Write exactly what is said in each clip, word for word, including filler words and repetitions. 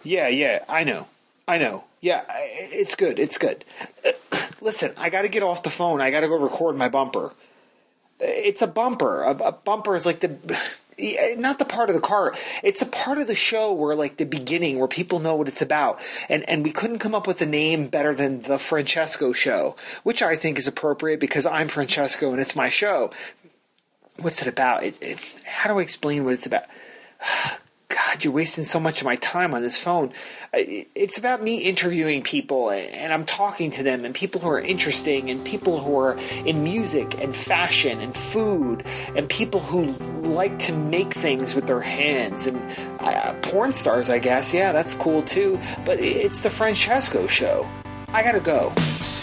Yeah, yeah, I know. I know. Yeah, I- it's good. It's good. Listen, I got to get off the phone. I got to go record my bumper. It's a bumper. A, a bumper is like the... Not the part of the car. It's a part of the show where, like, the beginning, where people know what it's about. And and we couldn't come up with a name better than The Francesco Show, which I think is appropriate because I'm Francesco and it's my show. What's it about? It, it, how do I explain what it's about? God, you're wasting so much of my time on this phone. It's about me interviewing people, and I'm talking to them, and people who are interesting, and people who are in music and fashion and food, and people who like to make things with their hands, and uh, porn stars, I guess. Yeah, that's cool too. But it's the Francesco Show. I gotta go.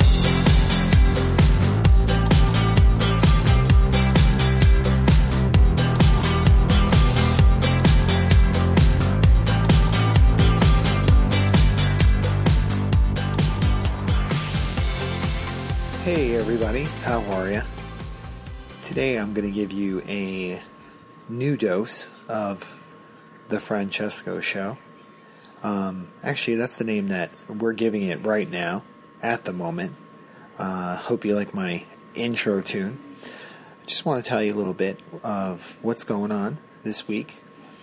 Hey everybody, how are you? Today I'm going to give you a new dose of The Francesco Show. Um, actually, that's the name that we're giving it right now, at the moment. Uh, hope you like my intro tune. I just want to tell you a little bit of what's going on this week.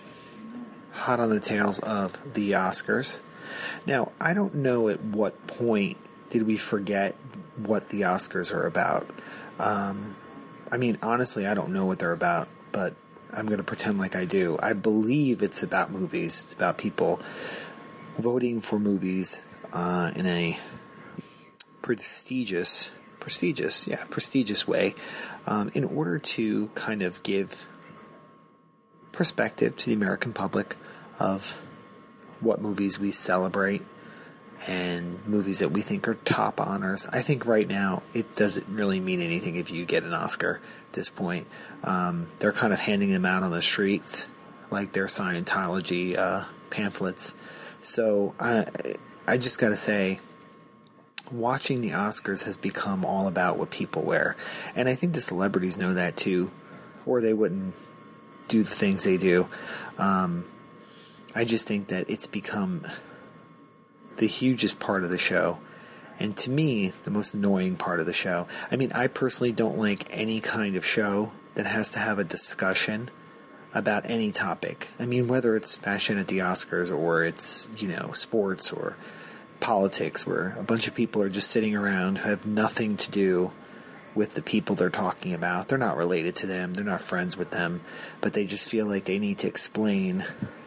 Hot on the tails of the Oscars. Now, I don't know at what point did we forget what the Oscars are about. Um, I mean, honestly, I don't know what they're about, but I'm going to pretend like I do. I believe it's about movies. It's about people voting for movies uh, in a prestigious, prestigious, yeah, prestigious way, um, in order to kind of give perspective to the American public of what movies we celebrate and movies that we think are top honors. I think right now it doesn't really mean anything if you get an Oscar at this point. Um, they're kind of handing them out on the streets like they're Scientology uh, pamphlets. So I, I just got to say, watching the Oscars has become all about what people wear. And I think the celebrities know that too, or they wouldn't do the things they do. Um, I just think that it's become the hugest part of the show, and to me, the most annoying part of the show. I mean, I personally don't like any kind of show that has to have a discussion about any topic. I mean, whether it's fashion at the Oscars, or it's, you know, sports or politics, where a bunch of people are just sitting around who have nothing to do with the people they're talking about. They're not related to them, they're not friends with them, but they just feel like they need to explain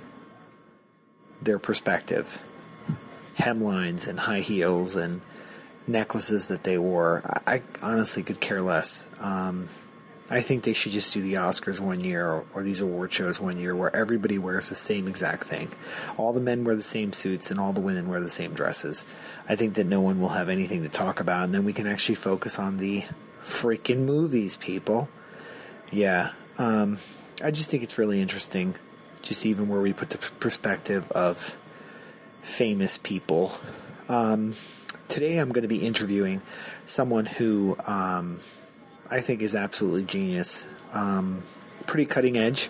their perspective. Hemlines and high heels and necklaces that they wore. I, I honestly could care less. Um, I think they should just do the Oscars one year, or, or these award shows one year, where everybody wears the same exact thing. All the men wear the same suits and all the women wear the same dresses. I think that no one will have anything to talk about, and then we can actually focus on the freaking movies, people. Yeah. Um, I just think it's really interesting, just even where we put the perspective of famous people. Um, today I'm going to be interviewing someone who um, I think is absolutely genius. Um, pretty cutting edge.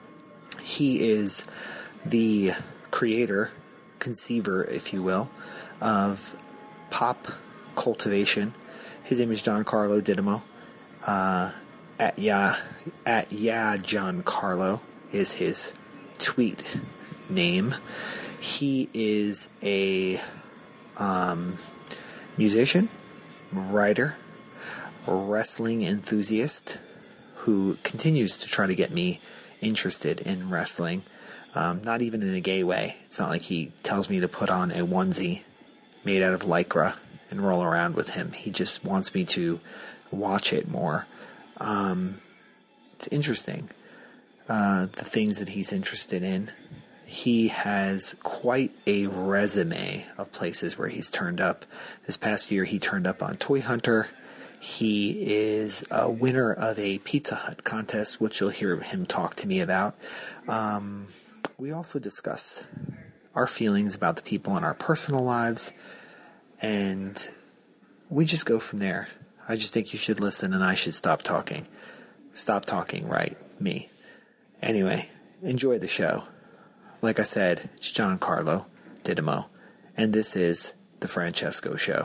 He is the creator, conceiver, if you will, of pop cultivation. His name is Giancarlo Dittamo. Uh, at yeah, at yeah, Giancarlo is his tweet name. He is a um, musician, writer, wrestling enthusiast who continues to try to get me interested in wrestling. Um, not even in a gay way. It's not like he tells me to put on a onesie made out of Lycra and roll around with him. He just wants me to watch it more. Um, it's interesting, uh, the things that he's interested in. He has quite a resume of places where he's turned up. This past year, he turned up on Toy Hunter. He is a winner of a Pizza Hut contest, which you'll hear him talk to me about. Um, we also discuss our feelings about the people in our personal lives, and we just go from there. I just think you should listen, and I should stop talking. Stop talking, right? Me. Anyway, enjoy the show. Like I said, it's Giancarlo Didymo, and this is The Francesco Show.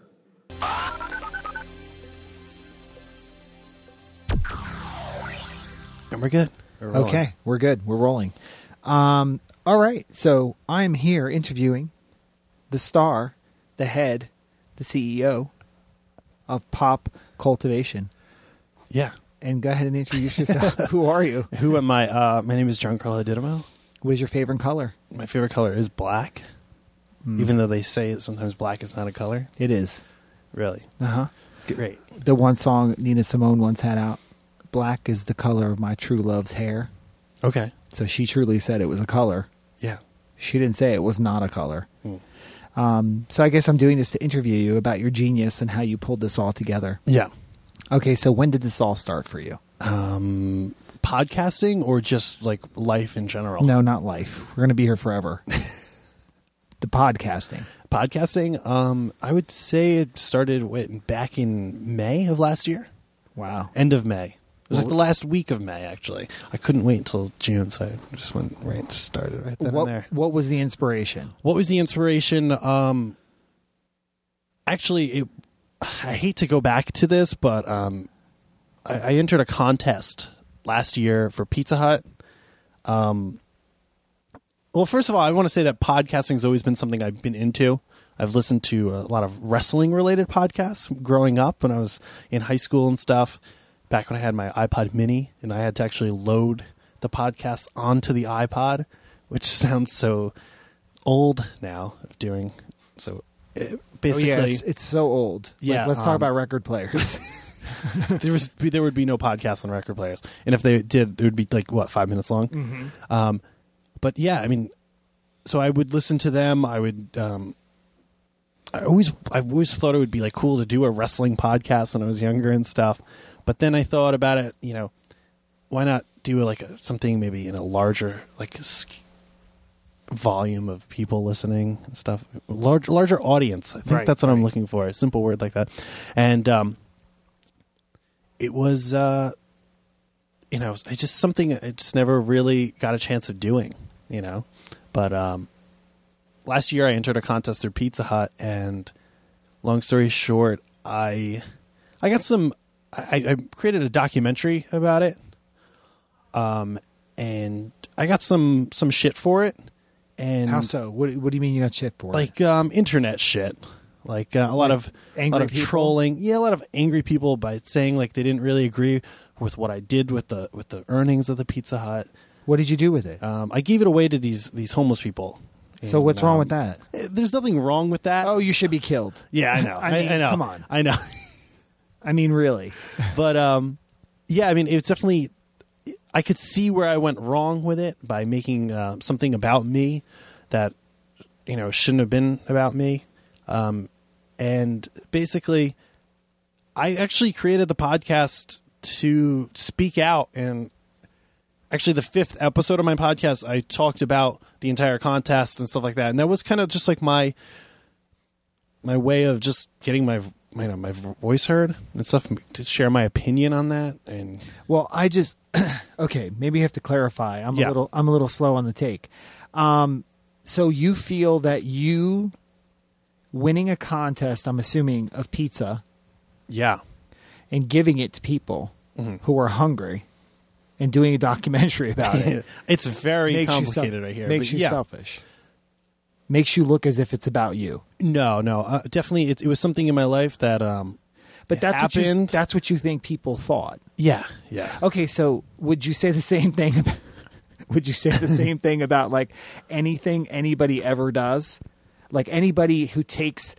And we're good. We're okay, we're good. We're rolling. Um, all right, so I'm here interviewing the star, the head, the C E O of Pop Cultivation. Yeah. And go ahead and introduce yourself. Who are you? Who am I? Uh, my name is Giancarlo Didymo. What is your favorite color? My favorite color is black, Mm. even though they say that sometimes black is not a color. It is. Really? Uh-huh. Great. The one song Nina Simone once had out, black is the color of my true love's hair. Okay. So she truly said it was a color. Yeah. She didn't say it was not a color. Mm. Um, so I guess I'm doing this to interview you about your genius and how you pulled this all together. Yeah. Okay, so when did this all start for you? Um, podcasting or just like life in general? No, not life. We're going to be here forever. The podcasting. Podcasting, um, I would say it started wait, back in May of last year. Wow. End of May. It was Well, like the last week of May, actually. I couldn't wait until June, so I just went right and started right then What, and there. what was the inspiration? What was the inspiration? Um, actually, it, I hate to go back to this, but um, I, I entered a contest last year for Pizza Hut. Um, well, first of all, I want to say that podcasting has always been something I've been into. I've listened to a lot of wrestling-related podcasts growing up when I was in high school and stuff, back when I had my iPod mini, and I had to actually load the podcast onto the iPod, which sounds so old now of doing. So it, basically, oh, yeah, it's, it's so old. Yeah, like, let's um, talk about record players. there was there would be no podcast on record players, and if they did, it would be like what five minutes long. Mm-hmm. Um, but yeah, I mean, so I would listen to them. I would. Um, I always I always thought it would be like cool to do a wrestling podcast when I was younger and stuff. But then I thought about it. You know, why not do like a, something maybe in a larger like volume of people listening and stuff, large larger audience. I think Right, that's what right. I'm looking for. A simple word like that, and um, it was. Uh, You know, I just something I just never really got a chance of doing, you know. But um, last year I entered a contest through Pizza Hut, and long story short, I I got some. I, I created a documentary about it, um, and I got some some shit for it. And How so? What, what do you mean you got shit for it? like um, internet shit, like uh, a lot Like of angry a lot of people? trolling. Yeah, a lot of angry people by saying like they didn't really agree with what I did with the with the earnings of the Pizza Hut. What did you do with it? Um, I gave it away to these these homeless people. so And, what's wrong um, with that? eh, There's nothing wrong with that. Oh, you should be killed. yeah, I know. I I, mean, I know. come on. I know. I mean, really. But um, yeah, I mean, it's definitely. I could see where I went wrong with it by making uh, something about me that you know shouldn't have been about me, um, and basically, I actually created the podcast to speak out. And actually, the fifth episode of my podcast, I talked about the entire contest and stuff like that, and that was kind of just like my my way of just getting my you know my voice heard and stuff, to share my opinion on that. And Well, I just okay. Maybe you have to clarify. I'm Yeah. a little. I'm a little slow on the take. Um, so you feel that you winning a contest, I'm assuming, of pizza yeah, and giving it to people Mm-hmm. who are hungry and doing a documentary about it it's very makes you complicated sel- right here. Makes but you yeah. selfish. Makes you look as if it's about you. No, no, uh, definitely. It, it was something in my life that um, But it that's what you, happened. that's what you think people thought. yeah, yeah. Okay, so would you say the same thing? About, would you say the same thing about like anything anybody ever does? Like anybody who takes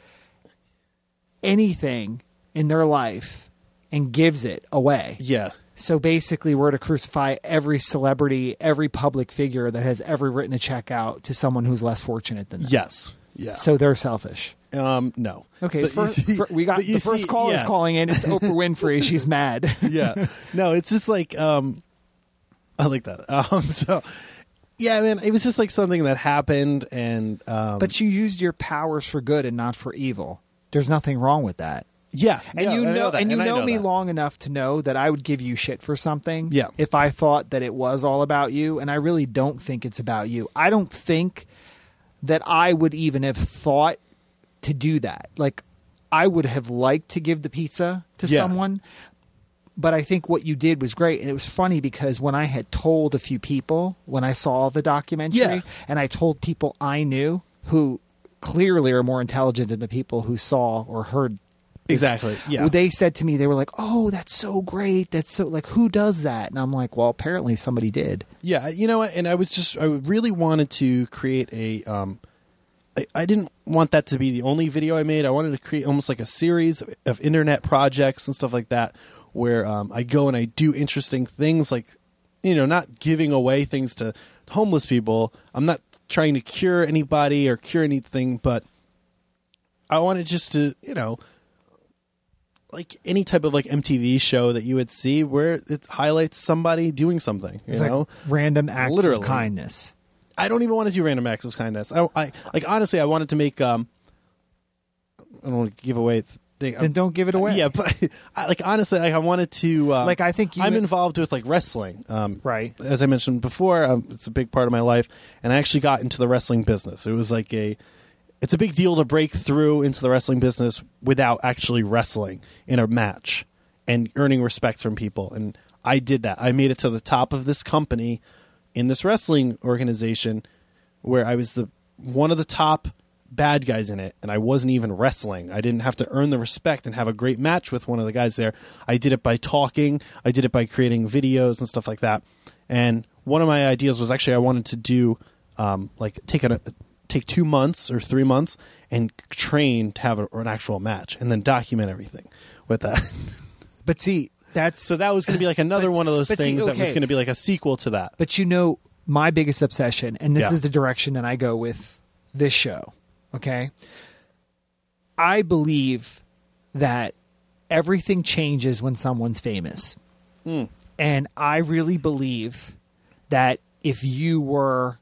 anything in their life and gives it away. Yeah. So basically, we're to crucify every celebrity, every public figure that has ever written a check out to someone who's less fortunate than them. Yes. Yeah. So they're selfish. um, no. Okay, But first, you see- fir- we got but you the first see- caller is yeah. calling in. It's Oprah Winfrey. She's mad. Yeah. No, it's just like um, I like that. Um, so yeah, man, it was just like something that happened, and um, But you used your powers for good and not for evil. There's nothing wrong with that. yeah, And yeah, you I know, that, and you I know, me that. long enough to know that I would give you shit for something. Yeah. If I thought that it was all about you, and I really don't think it's about you. I don't think that I would even have thought to do that. Like, I would have liked to give the pizza to Yeah. someone, but I think what you did was great. And it was funny because when I had told a few people, when I saw the documentary, Yeah. and I told people I knew who clearly are more intelligent than the people who saw or heard this, Exactly, yeah. they said to me, they were like, "Oh, that's so great. That's so, like, who does that?" And I'm like, well, apparently somebody did. Yeah, you know what? And I was just, I really wanted to create a, um, I, I didn't want that to be the only video I made. I wanted to create almost like a series of, of internet projects and stuff like that, where um, I go and I do interesting things, like, you know, not giving away things to homeless people. I'm not trying to cure anybody or cure anything, but I wanted just to, you know, like any type of like M T V show that you would see where it highlights somebody doing something, you It's know, like random acts Literally. of kindness. I don't even want to do random acts of kindness. I, I like honestly, I wanted to make. Um, I don't want to give away. Thing. Then don't give it away. Yeah, but I, like honestly, like, I wanted to. Um, Like, I think you- I'm involved with like wrestling. Um, Right. As I mentioned before, um, it's a big part of my life, and I actually got into the wrestling business. It was like a. It's a big deal to break through into the wrestling business without actually wrestling in a match and earning respect from people. And I did that. I made it to the top of this company in this wrestling organization where I was the one of the top bad guys in it, and I wasn't even wrestling. I didn't have to earn the respect and have a great match with one of the guys there. I did it by talking. I did it by creating videos and stuff like that. And one of my ideas was actually I wanted to do um, like take a take two months or three months and train to have a, an actual match, and then document everything with that. But see, that's So that was going to be like another But- one of those but see, things that was okay. going to be like a sequel to that. But you know, my biggest obsession, and this Yeah. is the direction that I go with this show, okay? I believe that everything changes when someone's famous. Hmm. And I really believe that if you were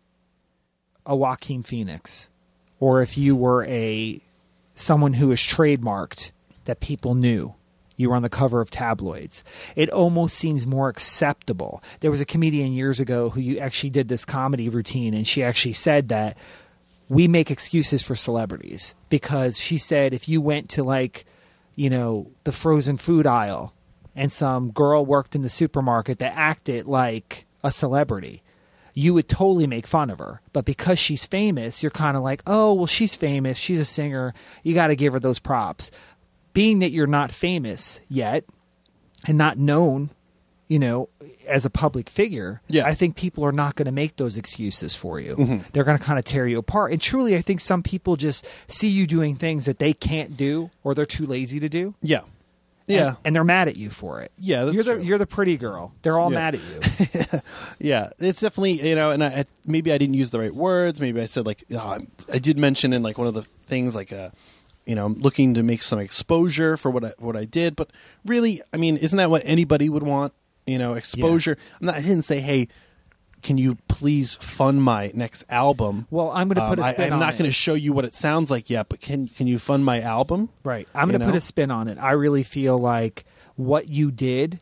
a Joaquin Phoenix, or if you were a someone who is trademarked that people knew, you were on the cover of tabloids, it almost seems more acceptable. There was a comedian years ago who you actually did this comedy routine, and she actually said that we make excuses for celebrities, because she said if you went to, like, you know, the frozen food aisle and some girl worked in the supermarket that acted like a celebrity, you would totally make fun of her. But because she's famous, you're kind of like, oh, well, she's famous. She's a singer. You got to give her those props. Being that you're not famous yet and not known, you know, as a public figure, Yeah. I think people are not going to make those excuses for you. They're going to kind of tear you apart. And truly, I think some people just see you doing things that they can't do or they're too lazy to do. Yeah. Yeah. And, and they're mad at you for it. Yeah, that's you're the true. you're the pretty girl. They're all Yeah. mad at you. Yeah, it's definitely, you know, and I, I maybe I didn't use the right words. Maybe I said like, oh, I did mention in like one of the things like, uh, you know, I'm looking to make some exposure for what I, what I did. But really, I mean, isn't that what anybody would want? You know, exposure. I'm not, I didn't say, hey, can you please fund my next album? Well, I'm going to put Um, a I, spin I'm on not it. going to show you what it sounds like yet, but can can you fund my album? Right. I'm You going to put know? a spin on it. I really feel like what you did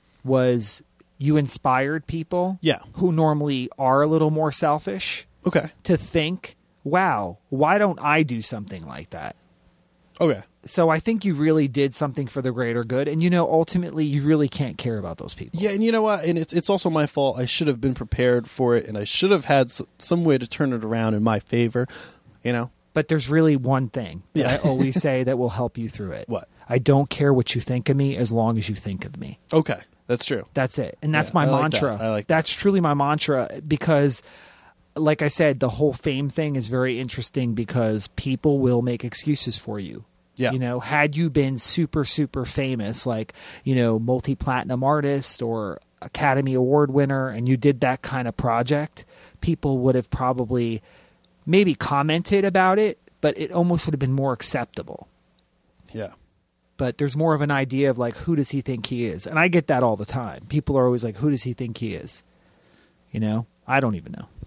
was you inspired people Yeah. who normally are a little more selfish Okay. to think, wow, why don't I do something like that? Okay. So I think you really did something for the greater good. And, you know, ultimately, you really can't care about those people. Yeah, and you know what? And it's it's also my fault. I should have been prepared for it, and I should have had s- some way to turn it around in my favor. You know But there's really one thing that Yeah. I always say that will help you through it. What? I don't care what you think of me as long as you think of me. Okay, that's true. That's it. And that's Yeah, my I like mantra. that. I like that. That's truly my mantra, because like I said, the whole fame thing is very interesting because people will make excuses for you. Yeah. You know, had you been super, super famous, like, you know, multi-platinum artist or Academy Award winner, and you did that kind of project, people would have probably maybe commented about it, but it almost would have been more acceptable. Yeah. But there's more of an idea of like, who does he think he is? And I get that all the time. People are always like, who does he think he is? You know, I don't even know.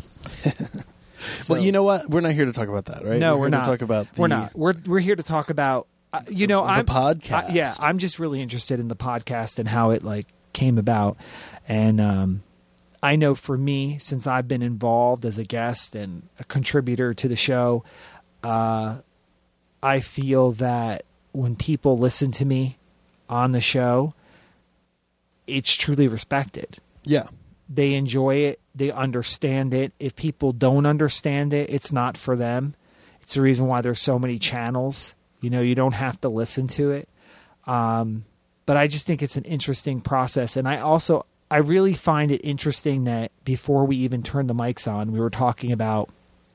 So- Well, you know what? We're not here to talk about that, right? No, we're, we're here not. To talk about the, We're not. We're we're here to talk about. Uh, you know, the I'm podcast. I- yeah, I'm just really interested in the podcast and how it like came about, and um, I know for me, since I've been involved as a guest and a contributor to the show, uh, I feel that when people listen to me on the show, it's truly respected. Yeah. They enjoy it. They understand it. If people don't understand it, it's not for them. It's the reason why there's so many channels. You know, you don't have to listen to it. Um, but I just think it's an interesting process. And I also, I really find it interesting that before we even turned the mics on, we were talking about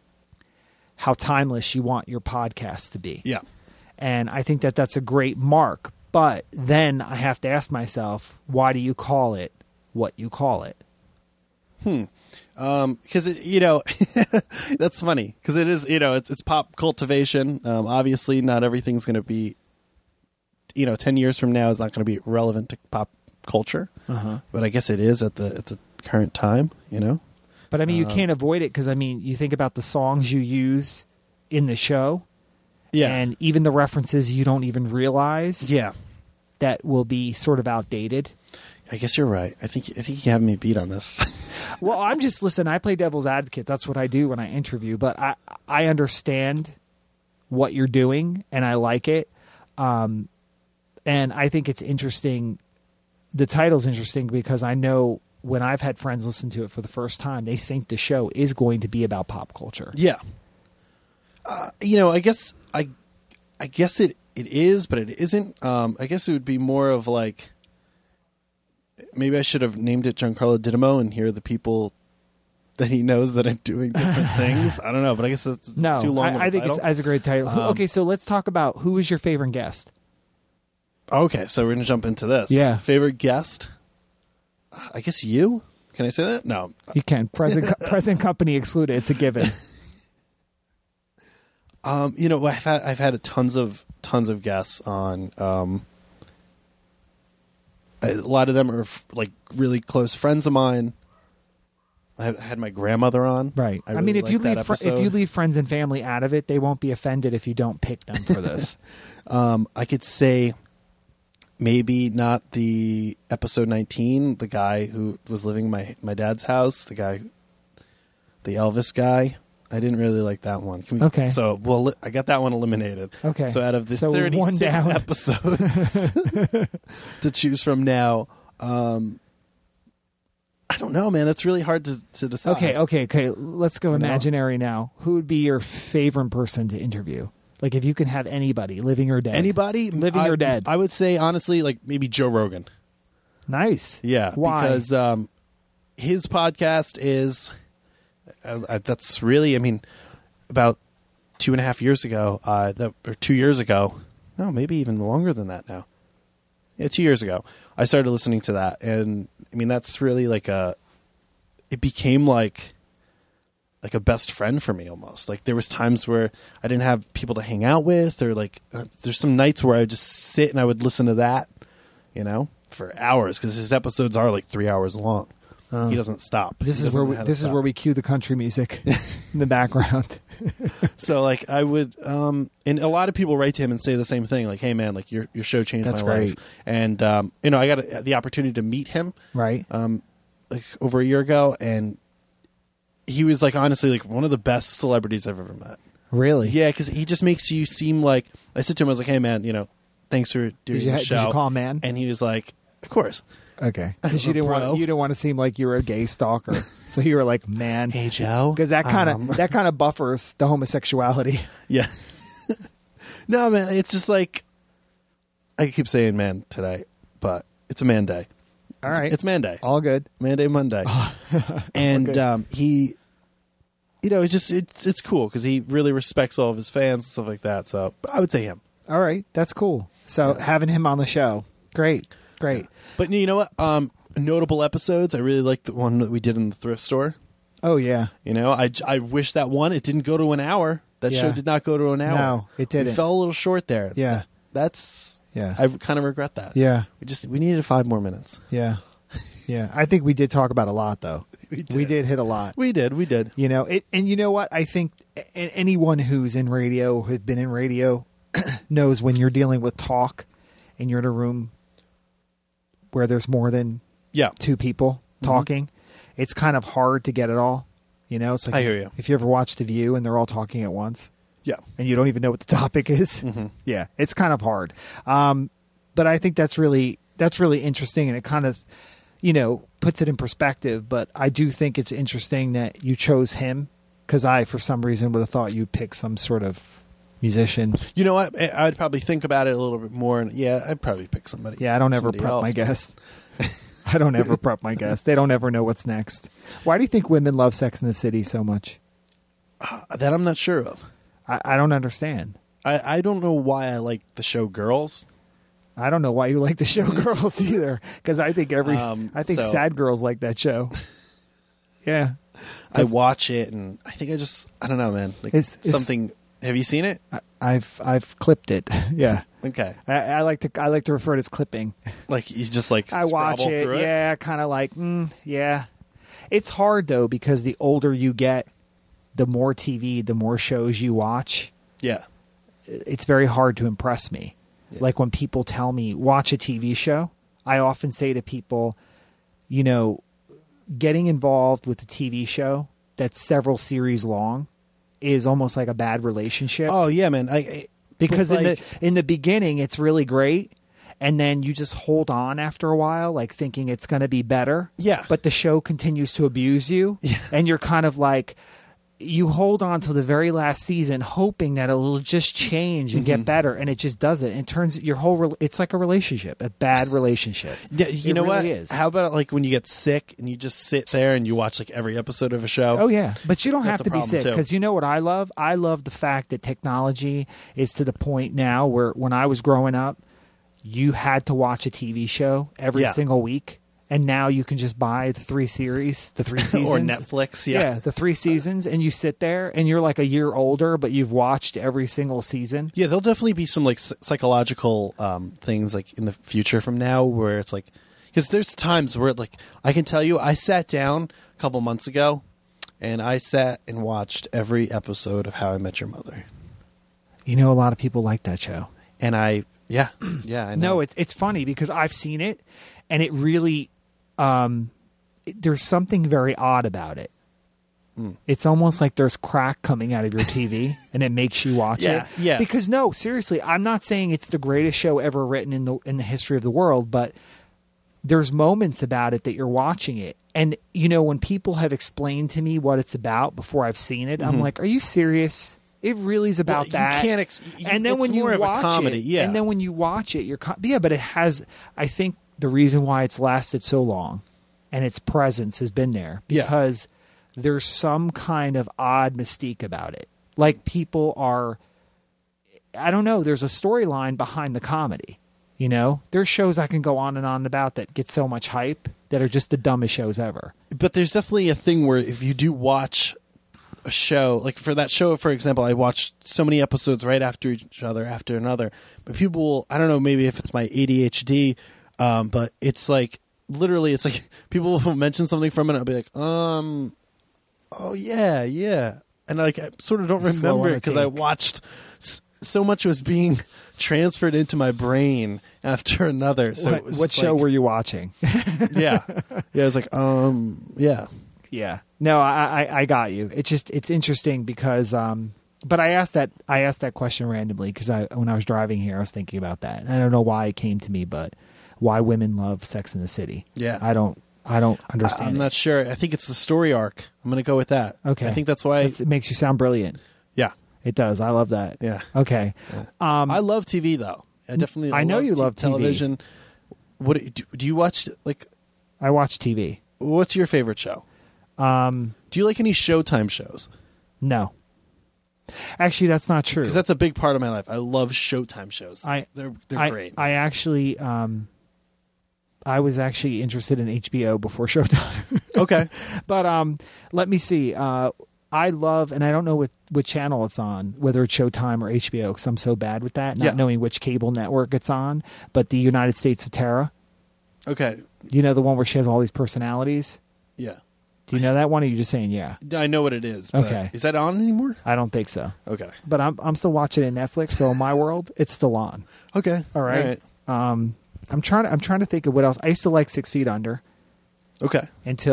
how timeless you want your podcast to be. Yeah. And I think that that's a great mark. But then I have to ask myself, why do you call it what you call it? Hmm. Um, because it, you know, that's funny because it is, you know, it's, it's pop cultivation. Um, obviously not everything's going to be, you know, ten years from now is not going to be relevant to pop culture, uh-huh. but I guess it is at the, at the current time, you know? But I mean, you um, can't avoid it. Cause I mean, you think about the songs you use in the show, yeah, and even the references you don't even realize, yeah, that will be sort of outdated. I guess you're right. I think I think you have me beat on this. Well, I'm just listen. I play devil's advocate. That's what I do when I interview. But I I understand what you're doing, and I like it. Um, and I think it's interesting. The title's interesting because I know when I've had friends listen to it for the first time, they think the show is going to be about pop culture. Yeah. Uh, you know, I guess I I guess it it is, but it isn't. Um, I guess it would be more of like. Maybe I should have named it Giancarlo Dittamo and here are the people that he knows that I'm doing different things. I don't know, but I guess that's, that's no, too long. I, I think it's, it's a great title. Um, okay, so let's talk about who is your favorite guest. Okay, so we're going to jump into this. Yeah. Favorite guest? I guess you? Can I say that? No. You can. Present, present company excluded. It's a given. Um, you know, I've had, I've had tons of tons of guests on. Um, a lot of them are like really close friends of mine. I had my grandmother on. Right. I, I really mean, if you leave fr- if you leave friends and family out of it, they won't be offended if you don't pick them for this. um, I could say maybe not the episode nineteen, the guy who was living in my my dad's house, the guy, the Elvis guy. I didn't really like that one. Can we, okay. So, well, I got that one eliminated. Okay. So out of the so thirty-six episodes to choose from now, um, I don't know, man. That's really hard to, to decide. Okay, okay, okay. Let's go you imaginary know? now. Who would be your favorite person to interview? Like if you can have anybody, living or dead. Anybody? Living I, or dead. I would say, honestly, like maybe Joe Rogan. Nice. Yeah. Why? Because um, his podcast is... Uh, that's really, I mean, about two and a half years ago, uh, that, or two years ago, no, maybe even longer than that now. Yeah, two years ago, I started listening to that. And I mean, that's really like a, it became like, like a best friend for me almost. Like there was times where I didn't have people to hang out with or like, uh, there's some nights where I would just sit and I would listen to that, you know, for hours because his episodes are like three hours long. Uh, he doesn't stop. This he is where we, this is where we cue the country music in the background. So like I would, um, and a lot of people write to him and say the same thing. Like, "Hey man, like your your show changed That's my great. life." And um, you know, I got a, the opportunity to meet him, right? Um, like over a year ago, and he was like honestly like one of the best celebrities I've ever met. Really? Yeah, because he just makes you seem like. I said to him, I was like, "Hey man, you know, thanks for doing did you, the show." Did you call him man? And he was like, "Of course." Okay, because you didn't Bro. want you didn't want to seem like you were a gay stalker, so you were like, "Man, Hey Joe," because that kind of um, that kind of buffers the homosexuality. Yeah. No, man, it's just like I keep saying "man" today, but it's a man day. All it's, right, it's man day. All good. Man day Monday, and Okay. um, he, you know, it's just it's it's cool because he really respects all of his fans and stuff like that. So I would say him. All right, that's cool. So Yeah. having him on the show, great, great. Yeah. But you know what? Um, notable episodes. I really liked the one that we did in the thrift store. Oh yeah, You know, I, I wish that one. It didn't go to an hour. That Yeah. show did not go to an hour. No, it didn't. We fell a little short there. Yeah. That's. yeah, I kind of regret that. yeah, We just we needed five more minutes. yeah, yeah. I think we did talk about a lot, though. We did. We did hit a lot. We did. We did. You know, it, and you know what? I think a- anyone who's in radio, who's been in radio, knows when you're dealing with talk, and you're in a room where there's more than Yeah. two people talking, it's kind of hard to get it all. You know, it's like I if, hear you. if you ever watch The View and they're all talking at once Yeah. and you don't even know what the topic is. Mm-hmm. Yeah, it's kind of hard. Um, but I think that's really that's really interesting, and it kind of, you know, puts it in perspective. But I do think it's interesting that you chose him, because I, for some reason, would have thought you'd pick some sort of musician. You know what? I- I'd probably think about it a little bit more, and yeah, I'd probably pick somebody. Yeah, I don't ever somebody prep else. my guests. I don't ever prep my guests. They don't ever know what's next. Why do you think women love Sex and the City so much? That I'm not sure of. I, I don't understand. I, I don't know why I like the show Girls. I don't know why you like the show Girls either, because I think every Um, I think so- sad girls like that show. Yeah, I watch it, and I think I just I don't know, man. Like It's- it's- something. Have you seen it? I, I've I've clipped it. Yeah, Okay, I, I like to I like to refer to it as clipping. like you just like I watch scrabble it. through Yeah, kind of like mm, yeah. It's hard though, because the older you get, the more T V, the more shows you watch. Yeah. It's very hard to impress me. Yeah. Like when people tell me watch a T V show, I often say to people, you know, getting involved with a T V show that's several series long is almost like a bad relationship. Oh yeah, man. I, I because but, in like, the in the beginning it's really great, and then you just hold on after a while, like thinking it's going to be better. Yeah. But the show continues to abuse you, Yeah. and you're kind of like, you hold on to the very last season, hoping that it'll just change and Mm-hmm. get better, and it just doesn't. It turns your whole. Re- it's like a relationship, a bad relationship. yeah, you It know really what? is. How about like when you get sick and you just sit there and you watch like every episode of a show? Oh yeah, but you don't That's have a to be problem, sick, too. because you know what I love? I love the fact that technology is to the point now where when I was growing up, you had to watch a T V show every Yeah. single week, and now you can just buy the three series, the three seasons, or Netflix. Yeah. the three seasons, and you sit there and you're like a year older, but you've watched every single season. Yeah, there'll definitely be some like psy- psychological um, things like in the future from now where it's like, because there's times where like I can tell you, I sat down a couple months ago and I sat and watched every episode of How I Met Your Mother, You know, a lot of people like that show. and I yeah yeah I know No, it's it's funny because I've seen it, and it really, um, it- there's something very odd about it. Hmm. It's almost like there's crack coming out of your T V, and it makes you watch Yeah, it. yeah. Because no, seriously, I'm not saying it's the greatest show ever written in the in the history of the world, but there's moments about it that you're watching it, and you know, when people have explained to me what it's about before I've seen it, I'm like, "Are you serious? It really is about Mm-hmm. Well, you that." can't ex- you- and then it's when you more of a watch comedy, it, yeah. and then when you watch it, you're co- yeah, but it has. I think the reason why it's lasted so long, and its presence has been there Yeah. because there's some kind of odd mystique about it. Like people are, I don't know. There's a storyline behind the comedy. You know, there's shows I can go on and on about that get so much hype that are just the dumbest shows ever. but there's definitely a thing where if you do watch a show, like for that show, for example, I watched so many episodes right after each other, after another. But people, will, I don't know, maybe if it's my A D H D, um, but it's like literally, it's like people will mention something from it, and I'll be like, um, oh yeah, yeah, and like I sort of don't You're slow remember on it the because I take. watched s- so much was being transferred into my brain after another. So what it was what just show like- were you watching? yeah, yeah, I was like, um, yeah. Yeah. No, I, I I got you. It's just it's interesting because um but I asked that I asked that question randomly because I when I was driving here I was thinking about that. And I don't know why it came to me, but why women love Sex in the City. Yeah. I don't I don't I- understand. I'm it. not sure. I think it's the story arc. I'm going to go with that. Okay. I think that's why. It's- it makes you sound brilliant. yeah. It does. I love that. Yeah. Okay. Um I love T V though. I definitely. I know love you t- love T V. television. What do, do you watch? Like, I watch T V. what's your favorite show? Um Do you like any Showtime shows? no. Actually, that's not true. Because that's a big part of my life. I love Showtime shows. I- they're they're I, great. I actually um I was actually interested in H B O before Showtime. okay. But um, let me see. Uh, I love, and I don't know what, what channel it's on, whether it's Showtime or H B O, because I'm so bad with that, not Yeah. knowing which cable network it's on. But the United States of Tara, Okay. you know, the one where she has all these personalities. Yeah. Do you know that one? Or are you just saying yeah? I know what it is. But Okay. Is that on anymore? I don't think so. Okay. But I'm I'm still watching it in Netflix, so in my world, it's still on. Okay. All right. Um, I'm trying to I'm trying to think of what else. I used to like Six Feet Under Okay. until it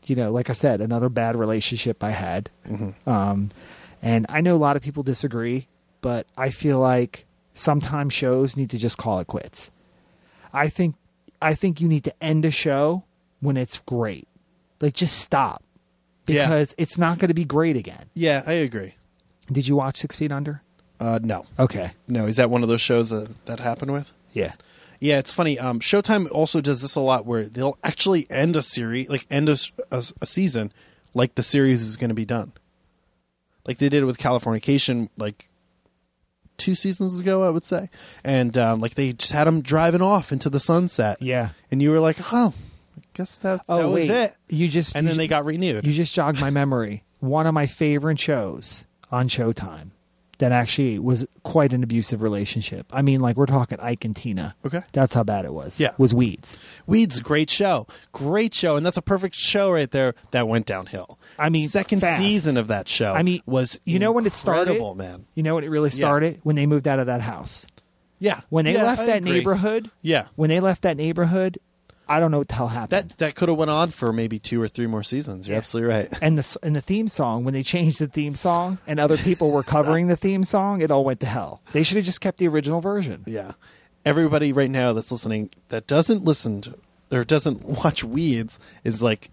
you know, like I said, another bad relationship I had. Mm-hmm. Um, and I know a lot of people disagree, but I feel like sometimes shows need to just call it quits. I think I think you need to end a show when it's great. Like, just stop. Yeah. Because it's not going to be great again. Yeah, I agree. Did you watch Six Feet Under? Uh, no. Okay. No, is that one of those shows that that happened with? Yeah. Yeah, it's funny. Um, Showtime also does this a lot where they'll actually end a series, like end a, a, a season, like the series is going to be done. Like they did it with Californication, like two seasons ago, I would say. And um, like they just had them driving off into the sunset. Yeah. And you were like, oh, I guess that, Oh, that was wait. it. You just And you then they ju- got renewed. You just jogged my memory. One of my favorite shows on Showtime that actually was quite an abusive relationship. I mean, like, we're talking Ike and Tina. Okay. That's how bad it was. Yeah. Was Weeds. Weeds, great show. Great show. And that's a perfect show right there that went downhill. I mean, second fast. season of that show I mean, was you know when it started? incredible, man. You know when it really started? When they moved out of that house. Yeah. When they Yeah, left I that agree. neighborhood, Yeah. when they left that neighborhood, I don't know what the hell happened. That that could have went on for maybe two or three more seasons. You're Yeah. absolutely right. and the and the theme song, when they changed the theme song and other people were covering the theme song, it all went to hell. They should have just kept the original version. Yeah. Everybody right now that's listening that doesn't listen to or doesn't watch Weeds is like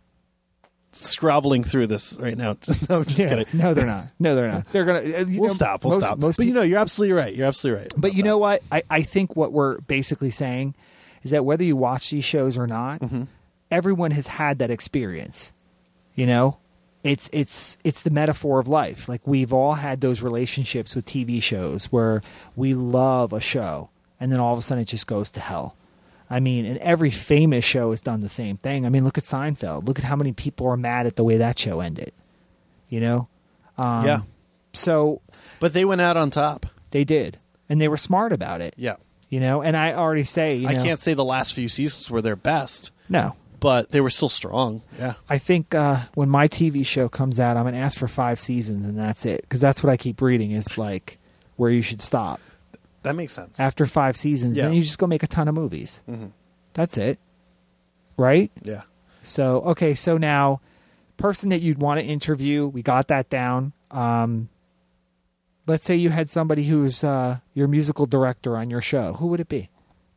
scrobbling through this right now. No, just Yeah. kidding. No, they're not. No, they're not. They're gonna. uh, you We'll know, stop. We'll most, stop. Most but you people- know, you're absolutely right. You're absolutely right. But about you that. know what? I, I think what we're basically saying is that whether you watch these shows or not, Mm-hmm. everyone has had that experience. You know, it's it's it's the metaphor of life. Like, we've all had those relationships with T V shows where we love a show and then all of a sudden it just goes to hell. I mean, and every famous show has done the same thing. I mean, look at Seinfeld. Look at how many people are mad at the way that show ended. You know? Um, Yeah. So But they went out on top. they did. And they were smart about it. Yeah. You know, and I already say, you I know, can't say the last few seasons were their best, no. but they were still strong. Yeah. I think uh, when my T V show comes out, I'm going to ask for five seasons and that's it. Because that's what I keep reading is like where you should stop. That makes sense. After five seasons, Yeah. then you just go make a ton of movies. Mhm. That's it. Right? Yeah. So, okay, so now, person that you'd want to interview, we got that down. Um, let's say you had somebody who's uh, your musical director on your show. Who would it be?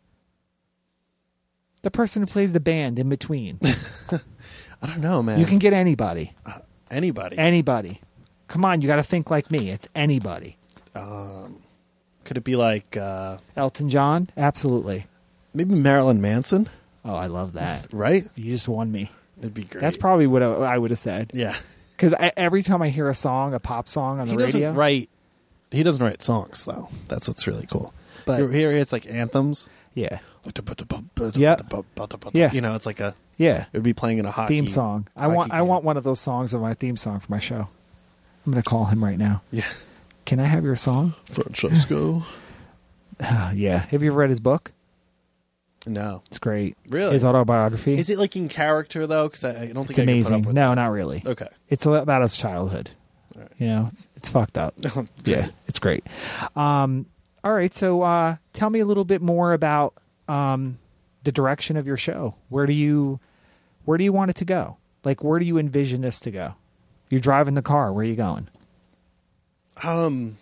The person who plays the band in between. I don't know, man. You can get anybody. Anybody. Anybody. Come on, you got to think like me. It's anybody. Could it be like uh, Elton John? Absolutely. maybe Marilyn Manson? Oh, I love that. Right? You just won me. It'd be great. That's probably what I, I would have said. yeah. Because every time I hear a song, a pop song on the He radio, doesn't write. He doesn't write songs though. That's what's really cool. But- But here it's like anthems. yeah, Yeah. Yeah. You know, it's like a. yeah, It would be playing in a hockey theme song. I hockey want, I game. want one of those songs of my theme song for my show. I'm going to call him right now. Yeah. Can I have your song? Francesco. Uh, yeah. Have you ever read his book? No. It's great. Really? His autobiography. Is it like in character though? Because I, I don't think It's I can amazing. put up with No, that. not really. Okay. It's about his childhood. All right. You know, it's, it's fucked up. Yeah, it's great. Um, all right, so uh, tell me a little bit more about um, the direction of your show. Where do you, where do you want it to go? Like, where do you envision this to go? You're driving the car. Where are you going? Um,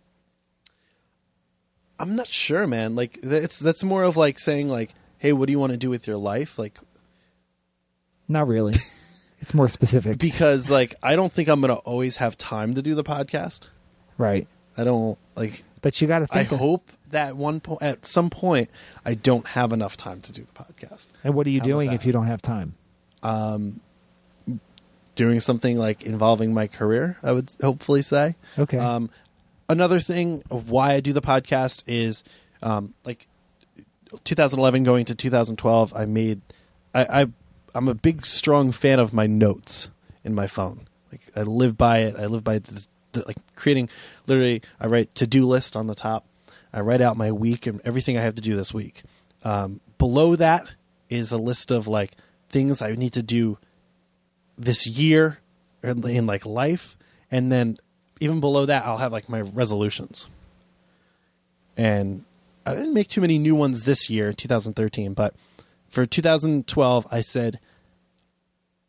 I'm not sure, man. Like that's that's more of like saying like, hey, what do you want to do with your life? Like Not really. It's more specific, because like I don't think I'm gonna always have time to do the podcast. right? I don't like. But you got to I think. of- hope that one po- at some point I don't have enough time to do the podcast. and what are you How about doing if that? you don't have time? Doing something like involving my career, I would hopefully say. Okay. Um, another thing of why I do the podcast is um, like twenty eleven going to two thousand twelve. I made I, I I'm a big strong fan of my notes in my phone. Like I live by it. I live by the, the, like creating. Literally, I write to do list on the top. I write out my week and everything I have to do this week. Um, below that is a list of like things I need to do this year in, in like life, and then even below that I'll have like my resolutions. And I didn't make too many new ones this year, two thousand thirteen, but for two thousand twelve I said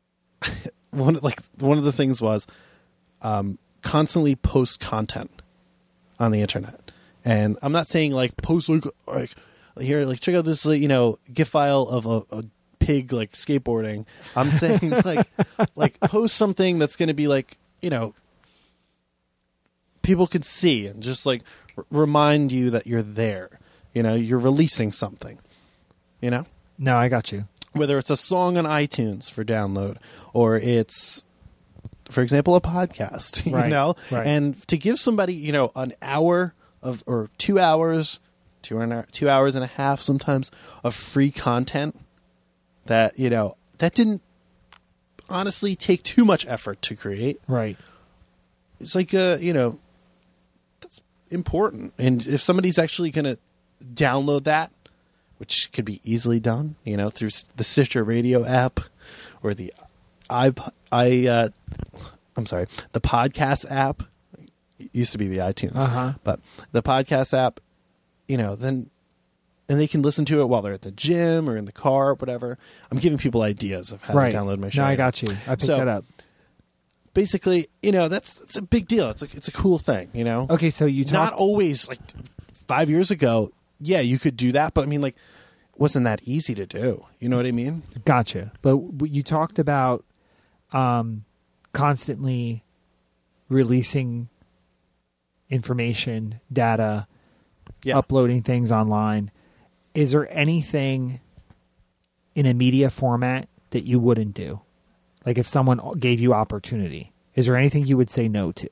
one like one of the things was um, constantly post content on the internet, and I'm not saying like post like, like here like check out this you know GIF file of a, a pig like skateboarding. I'm saying like like post something that's going to be like you know people could see and just like r- remind you that you're there. You know, you're releasing something. You know. No, I got you. Whether it's a song on iTunes for download or it's, for example, a podcast, you Right, know, right. and to give somebody, you know, an hour of or two hours, two and a, two hours and a half sometimes of free content that, you know, that didn't honestly take too much effort to create. Right. It's like, uh, you know, that's important. And if somebody's actually going to download that, which could be easily done, you know, through the Stitcher Radio app or the i, I uh, I'm sorry, the podcast app. It used to be the iTunes, Uh-huh. but the podcast app, you know, then and they can listen to it while they're at the gym or in the car or whatever. I'm giving people ideas of how Right. to download my show. No, I got you. I picked So- that up. Basically, you know, that's that's a big deal. It's a, it's a cool thing, you know. Okay, so you Not talk. always like five years ago. Yeah, you could do that, but I mean, like, wasn't that easy to do? You know what I mean? Gotcha. But w- you talked about um, constantly releasing information, data, Yeah. uploading things online. Is there anything in a media format that you wouldn't do? Like if someone gave you opportunity, is there anything you would say no to?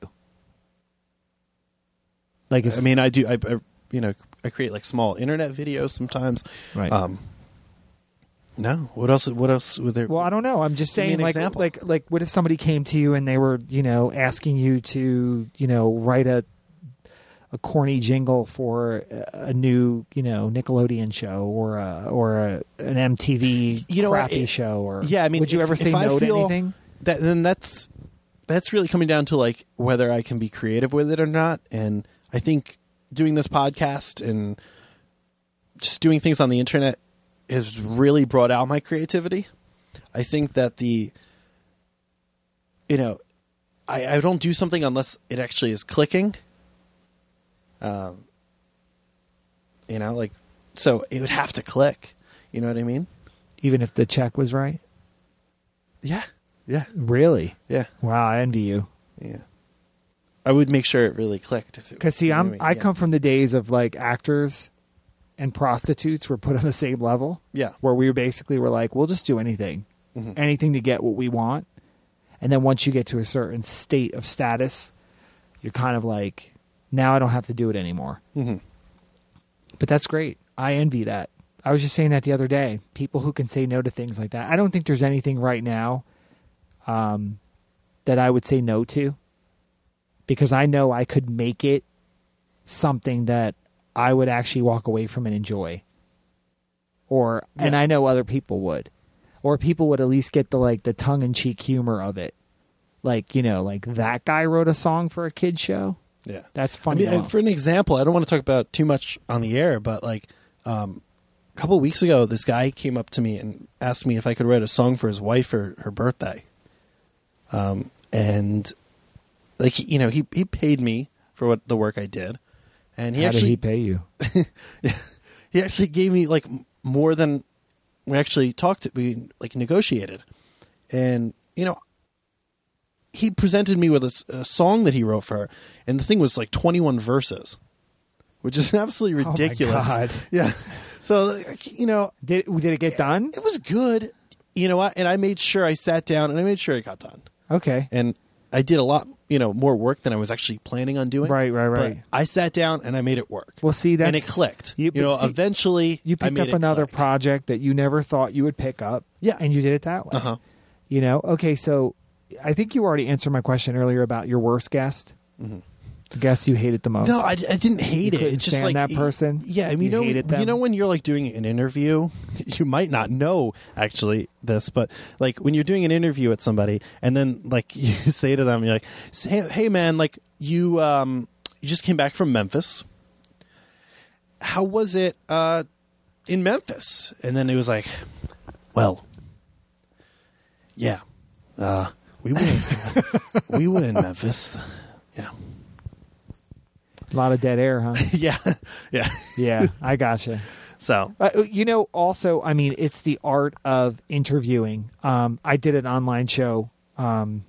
Like if I mean, I do. I, I you know, I create like small internet videos sometimes. right. Um, no. What else? What else would there? Well, I don't know. I'm just Give me saying, an like, example. like, like, what if somebody came to you and they were, you know, asking you to, you know, write a a corny jingle for a, a new, you know, Nickelodeon show or a, or a, an M T V You know what? crappy It- show? Or yeah, I mean, would you if- ever say if I no to feel- anything? That then that's that's really coming down to like whether I can be creative with it or not. And I think doing this podcast and just doing things on the internet has really brought out my creativity. I think that the you know I, I don't do something unless it actually is clicking. Um, you know, like so it would have to click. You know what I mean? Even if the check was right? Yeah, yeah, Really? yeah. Wow, I envy you. Yeah, I would make sure it really clicked. If it, Because see, you know I'm what mean? I Yeah. come from the days of like actors and prostitutes were put on the same level. Yeah, Where we basically were like, we'll just do anything, Mhm. anything to get what we want. And then once you get to a certain state of status, you're kind of like, now I don't have to do it anymore. hmm But that's great. I envy that. I was just saying that the other day. People who can say no to things like that. I don't think there's anything right now um, that I would say no to, because I know I could make it something that I would actually walk away from and enjoy. Or and Yeah. I know other people would. Or people would at least get the like the tongue in cheek humor of it. Like, you know, like that guy wrote a song for a kid's show. yeah. That's I funny. mean, and for an example, I don't want to talk about too much on the air, but like um, a couple of weeks ago, this guy came up to me and asked me if I could write a song for his wife for her birthday. Um, and like you know, he he paid me for what the work I did, and he How actually did he pay you? he actually gave me like m- more than we actually talked. We like negotiated, and you know, he presented me with a, s- a song that he wrote for her, and the thing was like twenty-one verses, which is absolutely Oh my ridiculous. God. Yeah, so like, you know, Did did it get done? it was good. You know what? And I made sure I sat down and I made sure it got done, Okay. and I did a lot, you know, more work than I was actually planning on doing. Right, right, right. But I sat down and I made it work. Well, see, that's and it clicked. you- You, know, but see, eventually You I picked made up it another click. project that you never thought you would pick up. Yeah. And you did it that way. Uh-huh. You know? Okay, so I think you already answered my question earlier about your worst guest. The guest you hated the most. No, I, I didn't hate You it. couldn't It's just stand like that person? Yeah, I mean, You you know, hated you them? know when you're like doing an interview, you might not know actually this, but like when you're doing an interview with somebody, and then like you say to them, you're like, "Hey, hey man, like you um you just came back from Memphis. How was it uh in Memphis?" And then it was like, "Well, yeah, Uh, we win. We win, Memphis. Yeah. A lot of dead air, huh? Yeah. Yeah. Yeah, I gotcha. So, Uh, you know, also, I mean, it's the art of interviewing. Um, I did an online show um,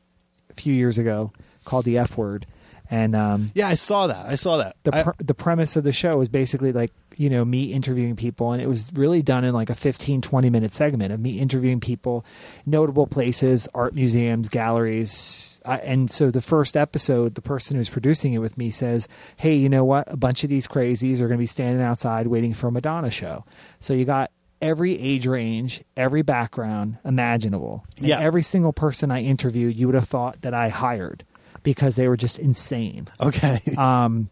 a few years ago called The F Word. And um, yeah, I saw that. I saw that. the I, pr- the premise of the show was basically like, you know, me interviewing people. And it was really done in like a fifteen, twenty minute segment of me interviewing people, notable places, art museums, galleries. I, and so the first episode, the person who's producing it with me says, hey, you know what? A bunch of these crazies are going to be standing outside waiting for a Madonna show. So you got every age range, every background imaginable. And Yeah. every single person I interviewed, you would have thought that I hired because they were just insane. okay. Um,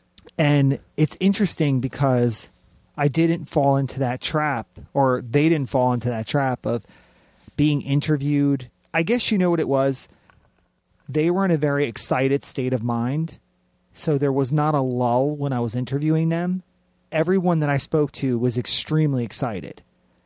and it's interesting because I didn't fall into that trap, or they didn't fall into that trap of being interviewed. I guess you know what it was. They were in a very excited state of mind. So there was not a lull when I was interviewing them. Everyone that I spoke to was extremely excited.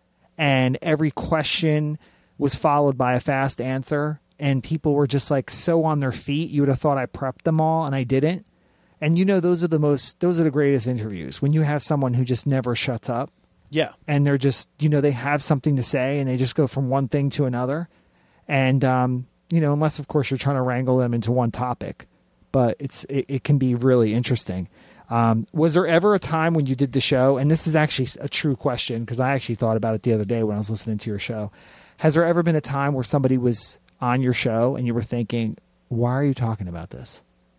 And every question was followed by a fast answer. And people were just like so on their feet. You would have thought I prepped them all, and I didn't. And you know, those are the most, those are the greatest interviews when you have someone who just never shuts up. Yeah. And they're just, you know, they have something to say and they just go from one thing to another. And, um, you know, unless of course you're trying to wrangle them into one topic, but it's, it, it can be really interesting. Um, was there ever a time when you did the show, and this is actually a true question because I actually thought about it the other day when I was listening to your show. Has there ever been a time where somebody was on your show and you were thinking, why are you talking about this?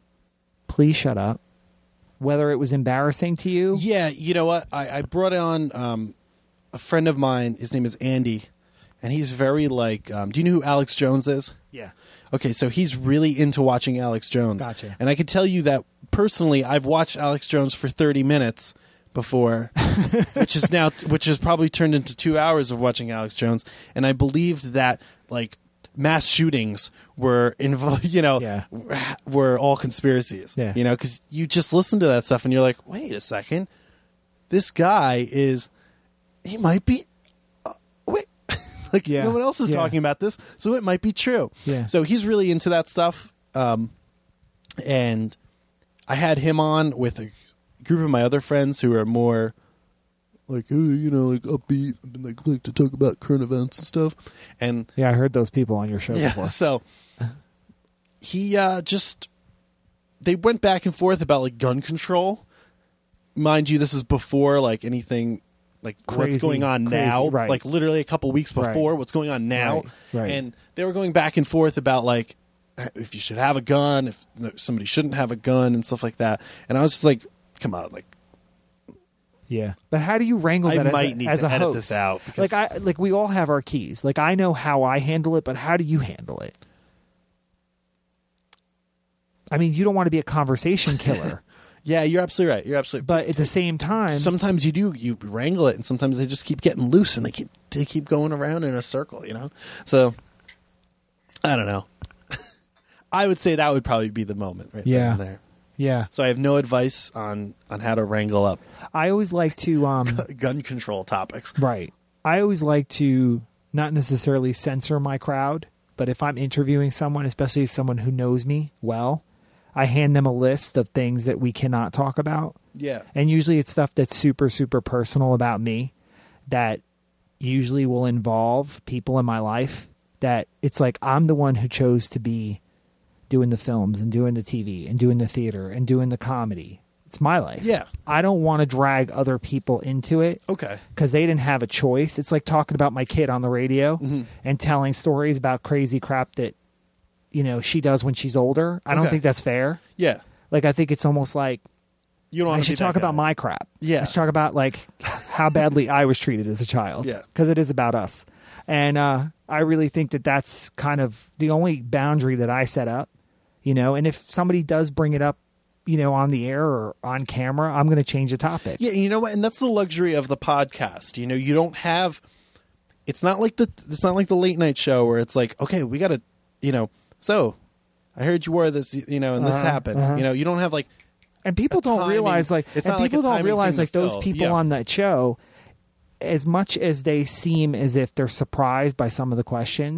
Please shut up. Whether it was embarrassing to you. Yeah, you know what? I, I brought on um, a friend of mine. His name is Andy, and he's very like. Um, do you know who Alex Jones is? Yeah. Okay, so he's really into watching Alex Jones. Gotcha. And I can tell you that personally, I've watched Alex Jones for thirty minutes before, which is now, which has probably turned into two hours of watching Alex Jones, and I believed that like mass shootings were involved, you know, Yeah. were all conspiracies. Yeah. You know, because you just listen to that stuff and you're like, wait a second, this guy is, he might be, uh, wait, like Yeah. no one else is Yeah. talking about this, so it might be true. Yeah. So he's really into that stuff, um, and I had him on with a group of my other friends who are more like, oh, you know, like upbeat, and like like to talk about current events and stuff, and Yeah, I heard those people on your show yeah, before. so he uh, just they went back and forth about like gun control. Mind you, this is before like anything like what's Crazy, going on crazy, now, right. like literally a couple weeks before Right. what's going on now, Right, right. and they were going back and forth about like if you should have a gun, if somebody shouldn't have a gun, and stuff like that. And I was just like, come on, like. Yeah, but how do you wrangle I that might as a, need as to a edit host? this out because- Like I like we all have our keys. Like I know how I handle it, but how do you handle it? I mean, you don't want to be a conversation killer, Yeah, you're absolutely right. You're absolutely. but at the same time, Sometimes you do you wrangle it, and sometimes they just keep getting loose, and they keep they keep going around in a circle. You know, so I don't know. I would say that would probably be the moment, right? Yeah. then and there. yeah, So I have no advice on on how to wrangle up I always like to um gun control topics. right. I always like to not necessarily censor my crowd, but if I'm interviewing someone, especially if someone who knows me well, I hand them a list of things that we cannot talk about. Yeah, And usually it's stuff that's super, super personal about me that usually will involve people in my life that it's like I'm the one who chose to be doing the films and doing the T V and doing the theater and doing the comedy. It's my life. Yeah. I don't want to drag other people into it okay. because they didn't have a choice. It's like talking about my kid on the radio Mm-hmm. and telling stories about crazy crap that, you know, she does when she's older. I don't Okay. think that's fair. Yeah, Like, I think it's almost like, you don't. I want to should be that talk about guy. my crap. Yeah. I should talk about like how badly I was treated as a child. Yeah. Because it is about us. And uh, I really think that that's kind of the only boundary that I set up, you know, and if somebody does bring it up, you know, on the air or on camera, I'm going to change the topic. Yeah, you know what? And that's the luxury of the podcast. You know, you don't have. It's not like the. It's not like the late night show where it's like, okay, we got to, you know. So, I heard you wore this, you know, and this Uh-huh, happened. uh-huh. You know, you don't have like. And people a don't timing- realize like, it's and not like people a don't timing realize thing like to those fill. people Yeah. on that show, as much as they seem as if they're surprised by some of the questions,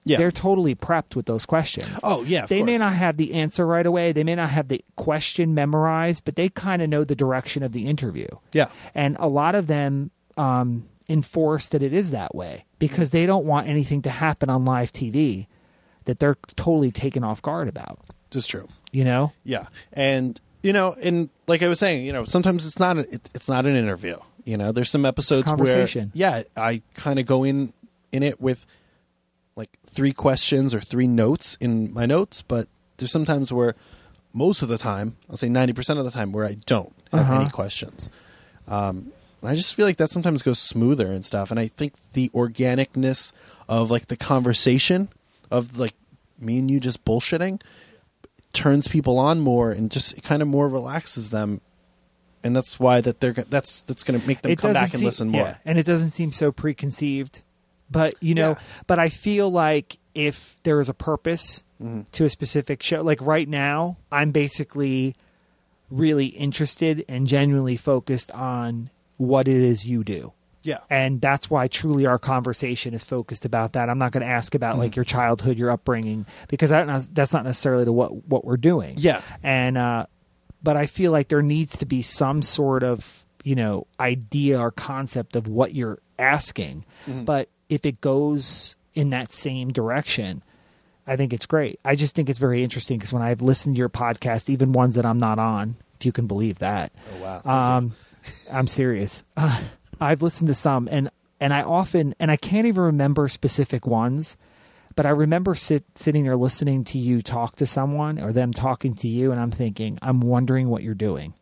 Yeah. They're totally prepped with those questions. Oh, yeah, of They may course. not have the answer right away. They may not have the question memorized, but they kind of know the direction of the interview. Yeah. And a lot of them um, enforce that it is that way because they don't want anything to happen on live T V that they're totally taken off guard about. Just true. You know? Yeah. And, you know, and like I was saying, you know, sometimes it's not, a, it, it's not an interview. You know, there's some episodes where, conversation. yeah, I kind of go in, in it with like three questions or three notes in my notes, but there's sometimes where most of the time, I'll say ninety percent of the time, where I don't have Uh-huh. any questions. Um, and I just feel like that sometimes goes smoother and stuff. And I think the organicness of like the conversation of like me and you just bullshitting turns people on more and just kind of more relaxes them. And that's why that they're that's that's going to make them It come doesn't back and seem- listen more. Yeah, and it doesn't seem so preconceived. But, you know, Yeah. but I feel like if there is a purpose Mm-hmm. to a specific show, like right now, I'm basically really interested and genuinely focused on what it is you do. Yeah. And that's why truly our conversation is focused about that. I'm not going to ask about Mm-hmm. like your childhood, your upbringing, because that, that's not necessarily to what, what we're doing. Yeah. And, uh, but I feel like there needs to be some sort of, you know, idea or concept of what you're asking. Mm-hmm. But if it goes in that same direction, I think it's great. I just think it's very interesting because when I've listened to your podcast, even ones that I'm not on, if you can believe that, Oh, wow. um, I'm serious. Uh, I've listened to some, and and I often, and I can't even remember specific ones, but I remember sit, sitting there listening to you talk to someone or them talking to you, and I'm thinking, I'm wondering what you're doing.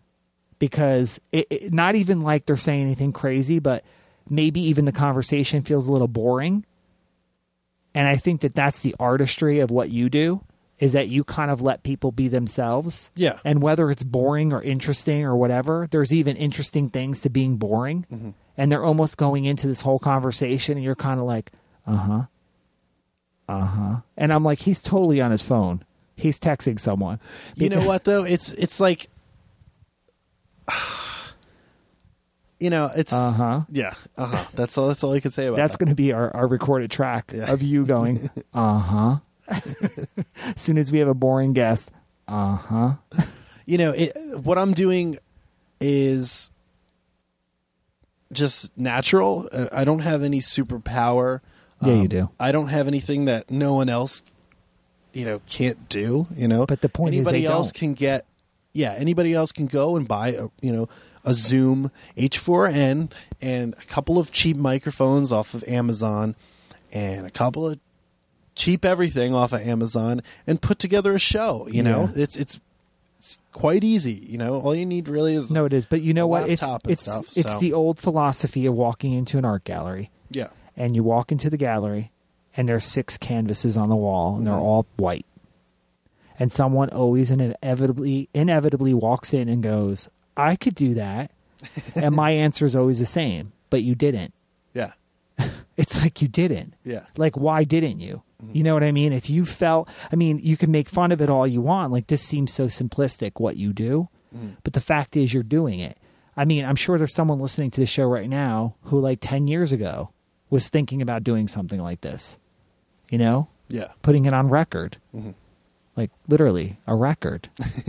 Because it, it, not even like they're saying anything crazy, but maybe even the conversation feels a little boring. And I think that that's the artistry of what you do, is that you kind of let people be themselves. Yeah. And whether it's boring or interesting or whatever, there's even interesting things to being boring. Mm-hmm. And they're almost going into this whole conversation and you're kind of like, uh-huh, uh-huh. And I'm like, he's totally on his phone. He's texting someone. You know what though? It's it's like you know, it's Uh-huh. yeah, uh-huh. That's all that's all I can say about That's that. going to be our, our recorded track Yeah. of you going, uh-huh. As soon as we have a boring guest, uh-huh. You know, it, what I'm doing is just natural. Uh, I don't have any superpower. Yeah, you do. I don't have anything that no one else, you know, can't do. You know, But the point is anybody they else don't. can get. Yeah, anybody else can go and buy a you know a Zoom H four n and a couple of cheap microphones off of Amazon, and a couple of cheap everything off of Amazon, and put together a show. You know, Yeah. it's it's it's quite easy. You know, all you need really is No, it is. But you know a what? It's laptop and it's stuff, it's so. the old philosophy of walking into an art gallery. yeah. And you walk into the gallery, and there's six canvases on the wall, and they're all white. And someone always inevitably inevitably walks in and goes, "I could do that," and my answer is always the same. But you didn't. Yeah. It's like you didn't. Yeah. Like, why didn't you? You know what I mean? If you felt, I mean, you can make fun of it all you want. Like, this seems so simplistic, what you do. But the fact is, you're doing it. I mean, I'm sure there's someone listening to the show right now who, like, ten years ago was thinking about doing something like this. You know? Yeah. Putting it on record. Like, literally, a record.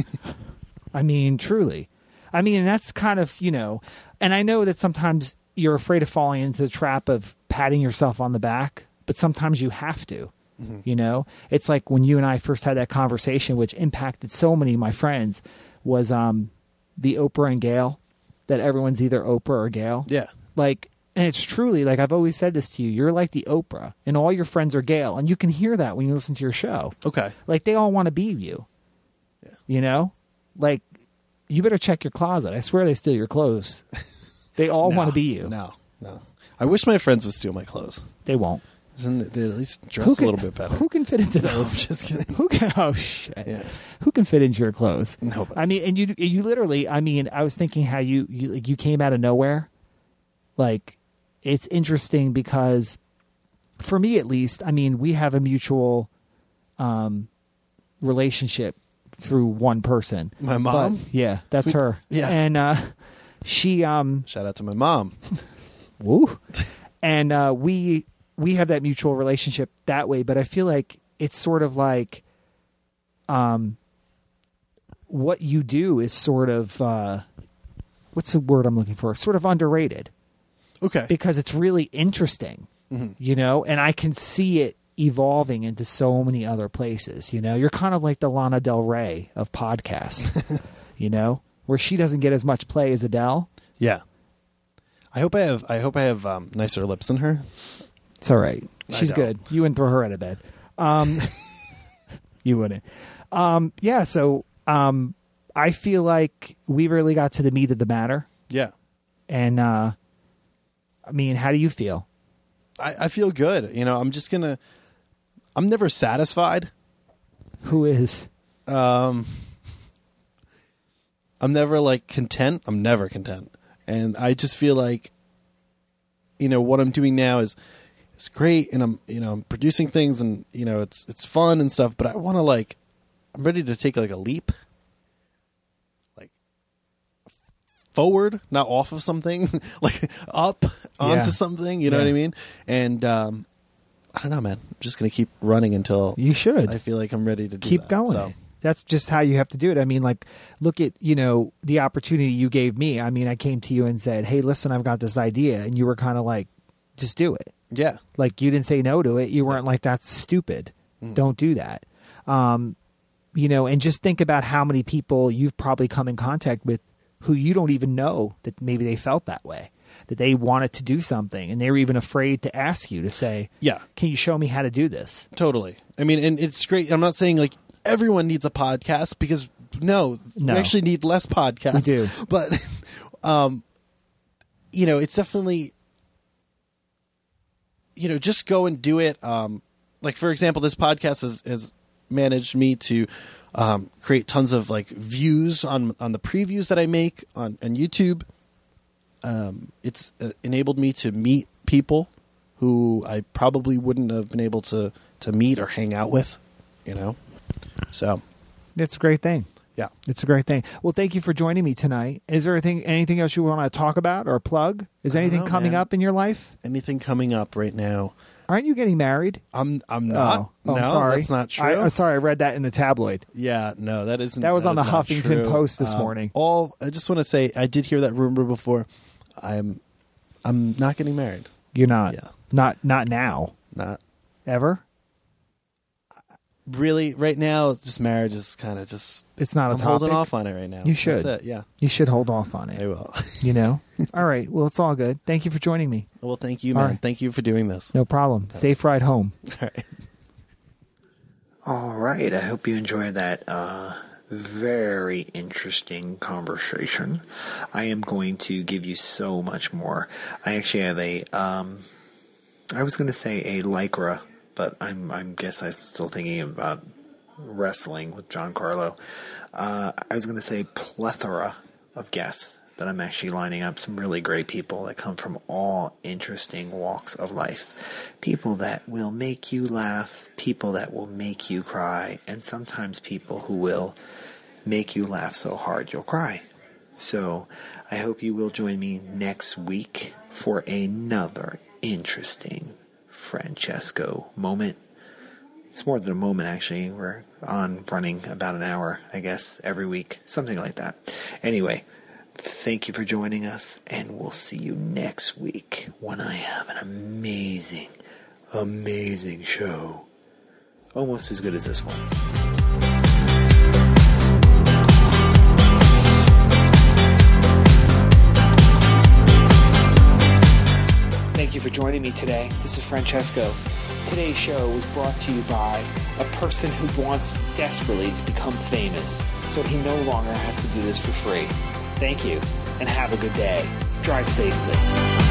I mean, truly. I mean, and that's kind of, you know, and I know that sometimes you're afraid of falling into the trap of patting yourself on the back, but sometimes you have to. You know, it's like when you and I first had that conversation, which impacted so many of my friends, was um, the Oprah and Gail, that everyone's either Oprah or Gail. Yeah. Like, and it's truly, like, I've always said this to you, you're like the Oprah, and all your friends are Gail, and you can hear that when you listen to your show. Okay. Like, they all want to be you. Yeah. You know? Like, you better check your closet. I swear they steal your clothes. They all No, want to be you. No, no. I wish my friends would steal my clothes. They won't. Isn't they at least Who dress can- a little bit better? Who can fit into No, I'm those? just kidding. Who can? Oh shit! Yeah. Who can fit into your clothes? Nobody. I mean, and you you literally. I mean, I was thinking how you you like you came out of nowhere. Like, it's interesting because, for me at least, I mean, we have a mutual, um, relationship through one person. My mom? But, yeah, that's We- her. yeah. and uh, she um Shout out to my mom. Woo. And uh, we we have that mutual relationship that way, but I feel like it's sort of like, um, what you do is sort of, uh, what's the word I'm looking for? Sort of underrated. Okay. Because it's really interesting, mm-hmm. you know, and I can see it evolving into so many other places. You know, you're kind of like the Lana Del Rey of podcasts, you know, where she doesn't get as much play as Adele. Yeah. I hope I have, I hope I have um, nicer lips than her. It's all right. She's good. You wouldn't throw her out of bed. Um, you wouldn't. Um, yeah. So, um, I feel like we really got to the meat of the matter. Yeah. And, uh, I mean, how do you feel? I, I feel good. You know, I'm just going to, I'm never satisfied. Who is? Um, I'm never like content. I'm never content. And I just feel like, you know, what I'm doing now is, is great. And I'm, you know, I'm producing things and, you know, it's, it's fun and stuff, but I want to like, I'm ready to take like a leap. Forward, not off of something, like up onto yeah. something, you know yeah. what I mean? And um, I don't know, man. I'm just going to keep running until you should. I feel like I'm ready to do keep that. going. So. That's just how you have to do it. I mean, like, look at, you know, the opportunity you gave me. I mean, I came to you and said, hey, listen, I've got this idea. And you were kind of like, just do it. Yeah. Like, you didn't say no to it. You weren't yeah. like, that's stupid. Mm. Don't do that. Um, you know, and just think about how many people you've probably come in contact with who you don't even know that maybe they felt that way, that they wanted to do something and they were even afraid to ask you to say, yeah, can you show me how to do this? Totally. I mean, and it's great. I'm not saying like everyone needs a podcast because no, no. we actually need less podcasts. We do. But, um, you know, it's definitely, you know, just go and do it. Um, like, for example, this podcast has, has managed me to, Um, create tons of like views on on the previews that I make on, on YouTube. Um, it's uh, enabled me to meet people who I probably wouldn't have been able to, to meet or hang out with, you know? So it's a great thing. Yeah. It's a great thing. Well, thank you for joining me tonight. Is there anything, anything else you want to talk about or plug? Is anything know, coming man. up in your life? Anything coming up right now? Aren't you getting married? I'm I'm not. Oh, oh no, I'm sorry. That's not true. I, I'm sorry, I read that in the tabloid. Yeah, no, that isn't. That was that on the Huffington true. Post this um, morning. All I just want to say, I did hear that rumor before. I'm I'm not getting married. You're not. Yeah. Not not now. Not ever. Really, right now, just marriage is kind of just. It's not a I'm topic. holding off on it right now. You should. That's it, yeah. You should hold off on it. I will. You know? All right. Well, it's all good. Thank you for joining me. Well, thank you, man. Right. Thank you for doing this. No problem. All Safe right. ride home. All right. All right. I hope you enjoyed that uh, very interesting conversation. I am going to give you so much more. I actually have a, um, I was going to say a Lycra, but I'm, I guess I'm still thinking about wrestling with John Carlo. Uh, I was going to say plethora of guests that I'm actually lining up, some really great people that come from all interesting walks of life. People that will make you laugh, people that will make you cry, and sometimes people who will make you laugh so hard you'll cry. So I hope you will join me next week for another interesting Francesco moment. It's more than a moment, actually. We're on running about an hour, I guess, every week. Something like that. Anyway, thank you for joining us, and we'll see you next week when I have an amazing, amazing show. Almost as good as this one. Thank you for joining me today. This is Francesco. Today's show was brought to you by a person who wants desperately to become famous, so he no longer has to do this for free. Thank you, and have a good day. Drive safely.